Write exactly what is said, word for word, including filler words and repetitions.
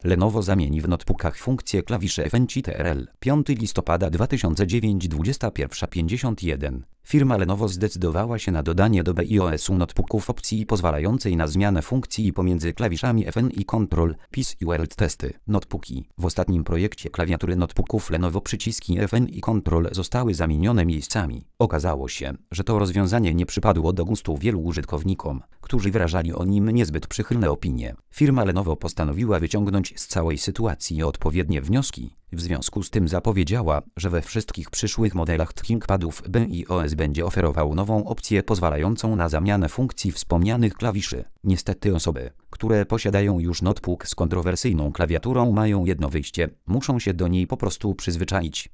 Lenovo zamieni w notebookach funkcję klawiszy F N C T R L. piątego listopada dwa tysiące dziewiątego, dwudziesta pierwsza pięćdziesiąt jeden. Firma Lenovo zdecydowała się na dodanie do BIOS-u notebooków opcji pozwalającej na zmianę funkcji pomiędzy klawiszami F N i Control, P I S i World Testy. Notebooki. W ostatnim projekcie klawiatury notebooków Lenovo przyciski F N i Control zostały zamienione miejscami. Okazało się, że to rozwiązanie nie przypadło do gustu wielu użytkownikom, którzy wyrażali o nim niezbyt przychylne opinie. Firma Lenovo postanowiła wyciągnąć z całej sytuacji odpowiednie wnioski. W związku z tym zapowiedziała, że we wszystkich przyszłych modelach ThinkPadów BIOS będzie oferował nową opcję pozwalającą na zamianę funkcji wspomnianych klawiszy. Niestety osoby, które posiadają już notebook z kontrowersyjną klawiaturą, mają jedno wyjście: muszą się do niej po prostu przyzwyczaić.